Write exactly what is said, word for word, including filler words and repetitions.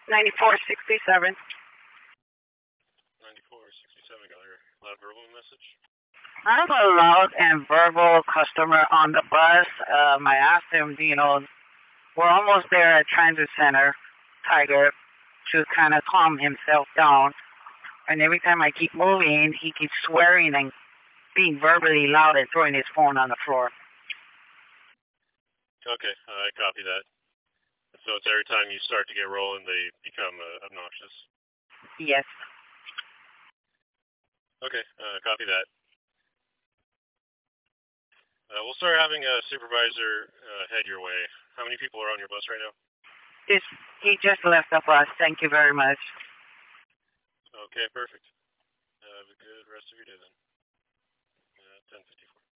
ninety-four sixty-seven. ninety-four sixty-seven, got your loud verbal message. I have a loud and verbal customer on the bus. Um, I asked him, you know, we're almost there at Transit Center, Tiger, to kind of calm himself down. And every time I keep moving, he keeps swearing and being verbally loud and throwing his phone on the floor. Okay, uh, I copy that. So it's every time you start to get rolling, they become uh, obnoxious. Yes. Okay, uh, copy that. Uh, we'll start having a supervisor uh, head your way. How many people are on your bus right now? This, he just left the bus. Thank you very much. Okay, perfect. Uh, have a good rest of your day then. Uh, ten fifty.